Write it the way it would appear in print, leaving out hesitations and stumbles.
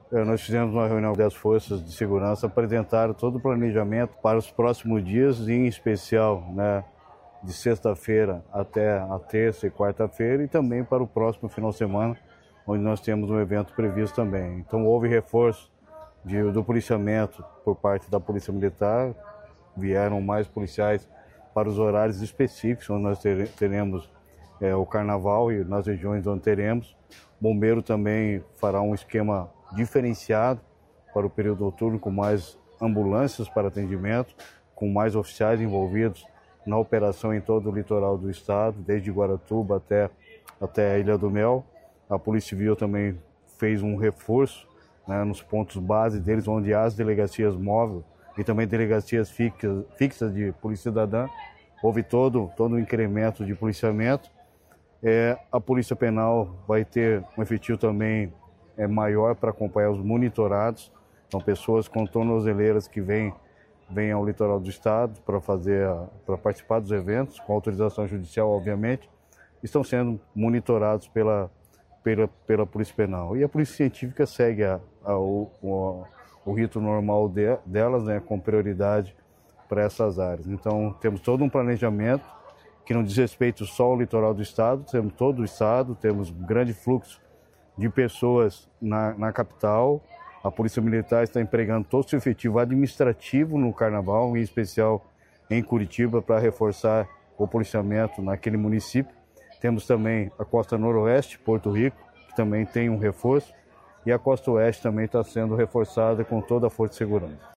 Nós fizemos uma reunião das forças de segurança, apresentaram todo o planejamento para os próximos dias, em especial, né, de sexta-feira até a terça e quarta-feira, e também para o próximo final de semana, onde nós temos um evento previsto também. Então houve reforço do policiamento por parte da Polícia Militar, vieram mais policiais para os horários específicos, onde nós teremos o carnaval e nas regiões onde teremos. O bombeiro também fará um esquema diferenciado para o período noturno, com mais ambulâncias para atendimento, com mais oficiais envolvidos na operação em todo o litoral do estado, desde Guaratuba até a Ilha do Mel. A Polícia Civil também fez um reforço, né, nos pontos base deles, onde há as delegacias móveis e também delegacias fixas de Polícia Cidadã. Houve todo um incremento de policiamento. A Polícia Penal vai ter um efetivo também maior para acompanhar os monitorados. São pessoas com tornozeleiras que vêm ao litoral do estado para participar dos eventos, com autorização judicial, obviamente, estão sendo monitorados pela Polícia Penal. E a Polícia Científica segue o rito normal delas, né, com prioridade para essas áreas. Então, temos todo um planejamento que não diz respeito só ao litoral do estado, temos todo o estado, temos um grande fluxo de pessoas na capital. A Polícia Militar está empregando todo o seu efetivo administrativo no Carnaval, em especial em Curitiba, para reforçar o policiamento naquele município. Temos também a Costa Noroeste, Porto Rico, que também tem um reforço, e a Costa Oeste também está sendo reforçada com toda a força de segurança.